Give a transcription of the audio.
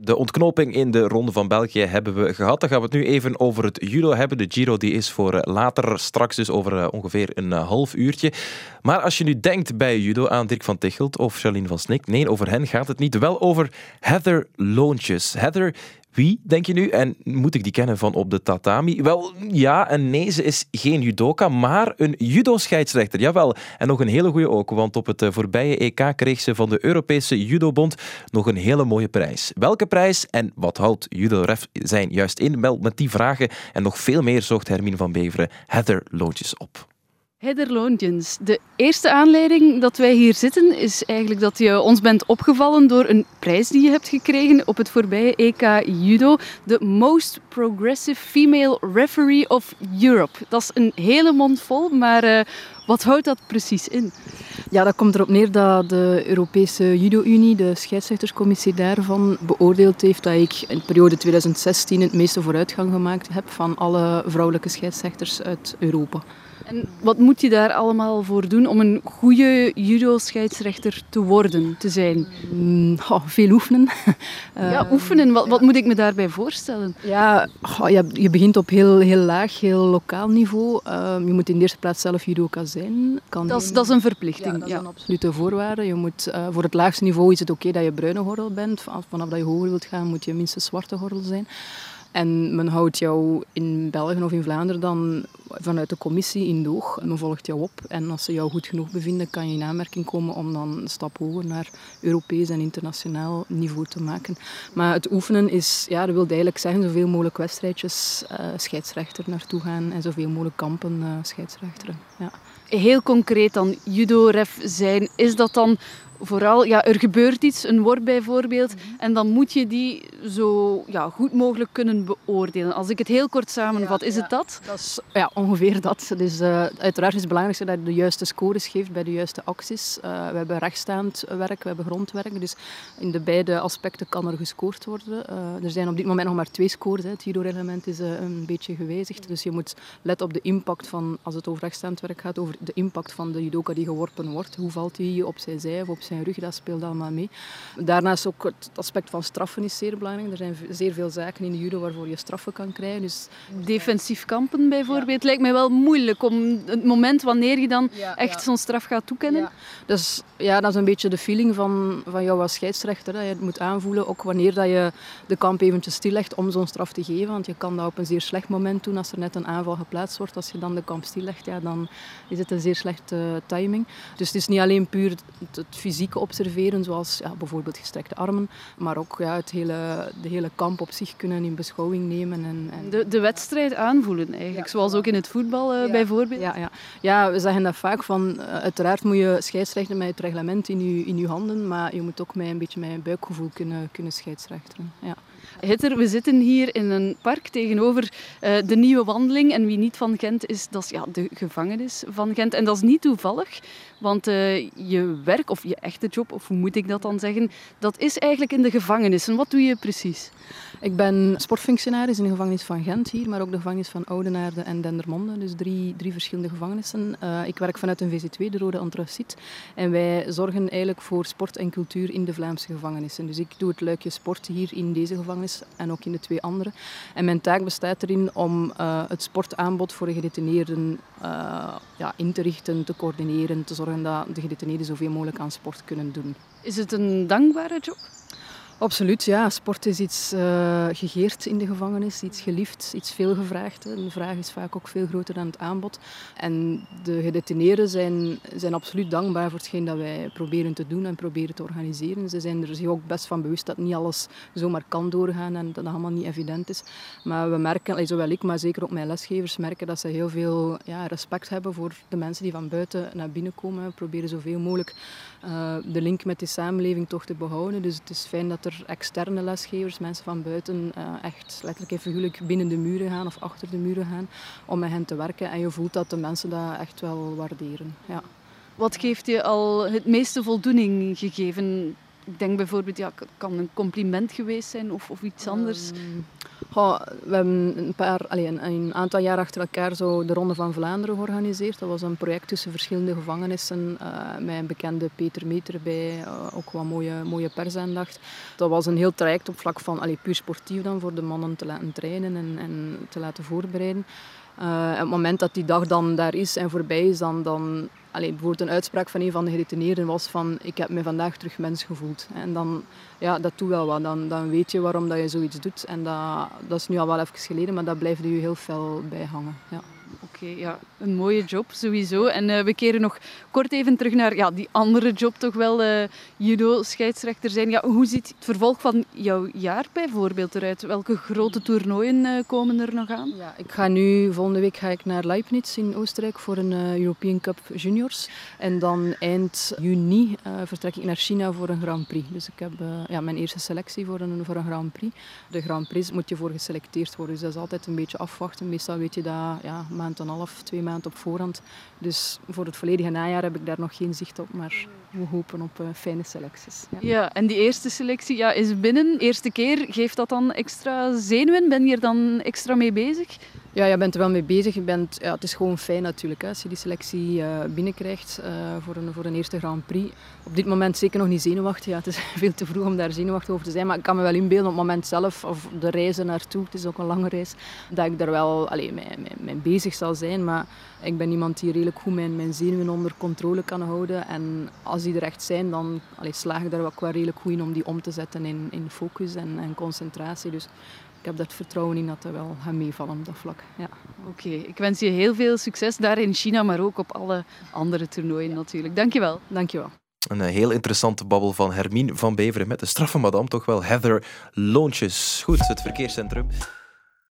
De ontknoping in de Ronde van België hebben we gehad. Dan gaan we het nu even over het judo hebben. De Giro die is voor later, straks dus over ongeveer een half uurtje. Maar als je nu denkt bij judo aan Dirk van Tichelt of Charlene van Snik, nee, over hen gaat het niet. Wel over Heather Loontjes. Heather, wie, denk je nu? En moet ik die kennen van op de tatami? Wel, ja en nee, ze is geen judoka, maar een judo-scheidsrechter. Jawel, en nog een hele goeie ook, want op het voorbije EK kreeg ze van de Europese Judobond nog een hele mooie prijs. Welke prijs en wat houdt judo-ref zijn juist in? Wel, met die vragen en nog veel meer zocht Hermine van Beveren Heather Loontjes op. Heather Loontjes. De eerste aanleiding dat wij hier zitten is eigenlijk dat je ons bent opgevallen door een prijs die je hebt gekregen op het voorbije EK Judo. De Most Progressive Female Referee of Europe. Dat is een hele mond vol, maar wat houdt dat precies in? Ja, dat komt erop neer dat de Europese Judo-Unie, de scheidsrechterscommissie daarvan, beoordeeld heeft dat ik in de periode 2016 het meeste vooruitgang gemaakt heb van alle vrouwelijke scheidsrechters uit Europa. En wat moet je daar allemaal voor doen om een goede judo-scheidsrechter te worden, te zijn? Veel oefenen. Ja, oefenen. Wat moet ik me daarbij voorstellen? Ja, je begint op heel laag, heel lokaal niveau. Je moet in de eerste plaats zelf judoka zijn. Dat is een verplichting. Ja, dat is een absolute voorwaarde. Je moet, voor het laagste niveau is het oké dat je bruine gordel bent. Vanaf dat je hoger wilt gaan moet je minstens zwarte gordel zijn. En men houdt jou in België of in Vlaanderen dan vanuit de commissie in doog. Men volgt jou op. En als ze jou goed genoeg bevinden, kan je in aanmerking komen om dan een stap hoger naar Europees en internationaal niveau te maken. Maar het oefenen is, ja, dat wil eigenlijk zeggen, zoveel mogelijk wedstrijdjes scheidsrechter naartoe gaan en zoveel mogelijk kampen scheidsrechteren. Ja. Heel concreet dan, judo-ref zijn, is dat dan vooral, ja, er gebeurt iets, een worp bijvoorbeeld, en dan moet je die zo goed mogelijk kunnen beoordelen. Als ik het heel kort samenvat, is het dat? Dat is ongeveer dat. Dus, uiteraard is het belangrijkste dat je de juiste scores geeft bij de juiste acties. We hebben rechtstaand werk, we hebben grondwerk, dus in de beide aspecten kan er gescoord worden. Er zijn op dit moment nog maar 2 scores. Het judo-reglement is een beetje gewijzigd, dus je moet letten op de impact van, als het over rechtstaand werk gaat, over de impact van de judoka die geworpen wordt. Hoe valt hij op zijn zij of op zijn rug, dat speelt allemaal mee. Daarnaast ook het aspect van straffen is zeer belangrijk. Er zijn zeer veel zaken in de judo waarvoor je straffen kan krijgen. Dus defensief kampen bijvoorbeeld lijkt mij wel moeilijk om het moment wanneer je dan echt zo'n straf gaat toekennen. Ja. Dus ja, dat is een beetje de feeling van jou als scheidsrechter. Hè. Je moet aanvoelen, ook wanneer dat je de kamp eventjes stillegt om zo'n straf te geven. Want je kan dat op een zeer slecht moment doen als er net een aanval geplaatst wordt. Als je dan de kamp stillegt, dan is het een zeer slechte timing. Dus het is niet alleen puur het fysieke observeren, zoals bijvoorbeeld gestrekte armen, maar ook de hele kamp op zich kunnen in beschouwing nemen. En de wedstrijd aanvoelen eigenlijk, zoals ook in het voetbal bijvoorbeeld. Ja, we zeggen dat vaak van, uiteraard moet je scheidsrechten met het reglement in je handen, maar je moet ook een beetje met je buikgevoel kunnen scheidsrechteren. Ja. Heather, we zitten hier in een park tegenover de Nieuwe Wandeling. En wie niet van Gent is, dat is de gevangenis van Gent. En dat is niet toevallig, want je werk, of je echte job, of hoe moet ik dat dan zeggen, dat is eigenlijk in de gevangenis. En wat doe je precies? Ik ben sportfunctionaris in de gevangenis van Gent hier, maar ook de gevangenis van Oudenaarde en Dendermonde. Dus drie verschillende gevangenissen. Ik werk vanuit een VZ2, de Rode Antraciet. En wij zorgen eigenlijk voor sport en cultuur in de Vlaamse gevangenissen. Dus ik doe het luikje sport hier in deze gevangenis en ook in de 2 andere. En mijn taak bestaat erin om het sportaanbod voor de gedetineerden in te richten, te coördineren, te zorgen dat de gedetineerden zoveel mogelijk aan sport kunnen doen. Is het een dankbare job? Absoluut, ja. Sport is iets gegeerd in de gevangenis, iets geliefd, iets veel gevraagd. De vraag is vaak ook veel groter dan het aanbod. En de gedetineerden zijn absoluut dankbaar voor hetgeen dat wij proberen te doen en proberen te organiseren. Ze zijn er zich ook best van bewust dat niet alles zomaar kan doorgaan en dat dat allemaal niet evident is. Maar we merken, zowel ik, maar zeker ook mijn lesgevers, merken dat ze heel veel respect hebben voor de mensen die van buiten naar binnen komen. We proberen zoveel mogelijk de link met de samenleving toch te behouden. Dus het is fijn dat er externe lesgevers, mensen van buiten, echt letterlijk en figuurlijk binnen de muren gaan of achter de muren gaan om met hen te werken. En je voelt dat de mensen dat echt wel waarderen. Ja. Wat heeft je al het meeste voldoening gegeven? Ik denk bijvoorbeeld, kan een compliment geweest zijn of iets anders? We hebben een aantal jaar achter elkaar zo de Ronde van Vlaanderen georganiseerd. Dat was een project tussen verschillende gevangenissen, met een bekende Peter Meter bij, ook wat mooie persaandacht. Dat was een heel traject op vlak van puur sportief dan, voor de mannen te laten trainen en te laten voorbereiden. Op het moment dat die dag dan daar is en voorbij is, dan bijvoorbeeld een uitspraak van een van de gedetineerden was van ik heb me vandaag terug mens gevoeld. En dan, ja, dat doet wel wat. Dan weet je waarom dat je zoiets doet. En dat is nu al wel even geleden, maar dat blijft je heel fel bijhangen. Ja. Oké, ja, een mooie job sowieso. En we keren nog kort even terug naar die andere job, toch wel judo-scheidsrechter zijn. Ja, hoe ziet het vervolg van jouw jaar bijvoorbeeld eruit? Welke grote toernooien komen er nog aan? Ja, volgende week ga ik naar Leibniz in Oostenrijk voor een European Cup Juniors. En dan eind juni vertrek ik naar China voor een Grand Prix. Dus ik heb mijn eerste selectie voor een Grand Prix. De Grand Prix moet je voor geselecteerd worden, dus dat is altijd een beetje afwachten. Meestal weet je dat een maand en een half, 2 maanden op voorhand. Dus voor het volledige najaar heb ik daar nog geen zicht op, maar we hopen op fijne selecties. Ja, en die eerste selectie is binnen. Eerste keer, geeft dat dan extra zenuwen? Ben je er dan extra mee bezig? Ja, je bent er wel mee bezig. Het is gewoon fijn natuurlijk, hè, als je die selectie binnenkrijgt voor een eerste Grand Prix. Op dit moment zeker nog niet zenuwachtig. Ja, het is veel te vroeg om daar zenuwachtig over te zijn. Maar ik kan me wel inbeelden op het moment zelf, of de reizen naartoe, het is ook een lange reis, dat ik daar wel mee bezig zal zijn. Maar ik ben iemand die redelijk goed mijn zenuwen onder controle kan houden. En als die er echt zijn, dan slaag ik daar ook wel redelijk goed in om die om te zetten in focus en concentratie. Dus ik heb dat vertrouwen in dat het wel gaat meevallen op dat vlak. Ja. Oké, ik wens je heel veel succes daar in China, maar ook op alle andere toernooien natuurlijk. Dankjewel. Dankjewel. Een heel interessante babbel van Hermine van Beveren met de straffe madame, toch wel Heather Loontjes. Goed, het verkeerscentrum.